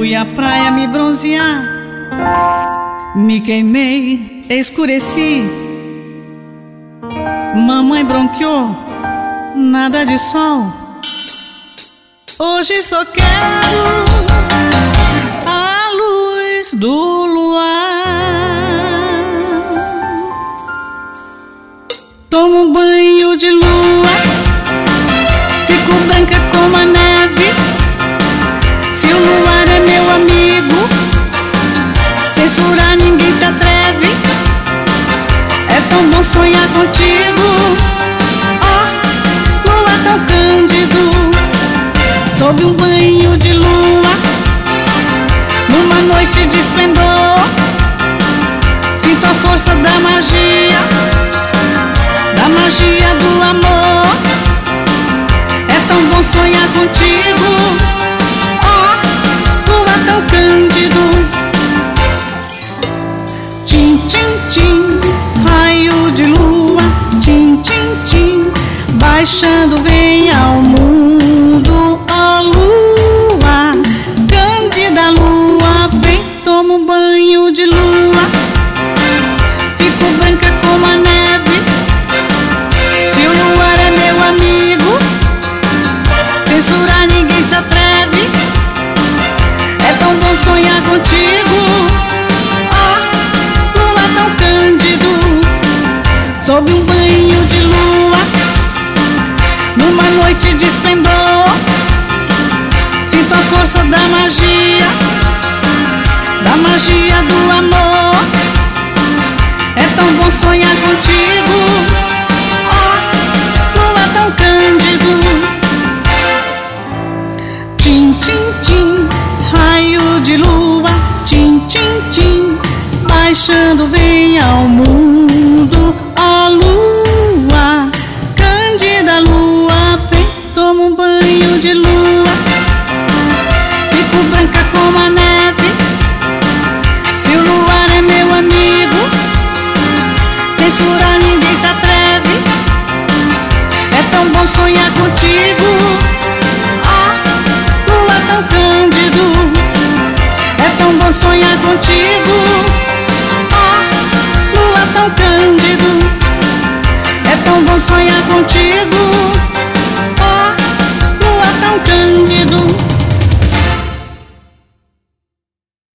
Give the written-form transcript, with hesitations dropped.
Fui à praia me bronzear, me queimei, escureci. Mamãe bronqueou, nada de sol. Hoje só quero a luz do luar. Tomo um banho de lua, fico branca como a neve. Se o luar é meu amigo, censurar ninguém se atreve. É tão bom sonhar contigo, oh, lua tão cândido. Sob um banho de lua, numa noite de esplendor, sinto a força da magia do amor. É tão bom sonhar contigo, oh, lua tão cândido. Tchim, tchim, tchim, raio de lua, tchim, tchim, tchim, baixando vem ao mundo, ó lua, cândida lua, vem, toma um banho de lua, fico branca como a neve. Se o luar é meu amigo, censurar ninguém se atreve. É tão bom sonhar contigo, ó, lua tão cândido. Sob um banho de lua, numa noite de esplendor, sinto a força da magia do amor. É tão bom sonhar contigo, oh, lua tão cândido. Tchim, tchim, tchim, raio de lua, tchim, tchim, tchim, baixando vem ao mundo, ó lua, cândida lua, vem, toma um banho de lua, fico branca como a neve. Se o luar é meu amigo, censura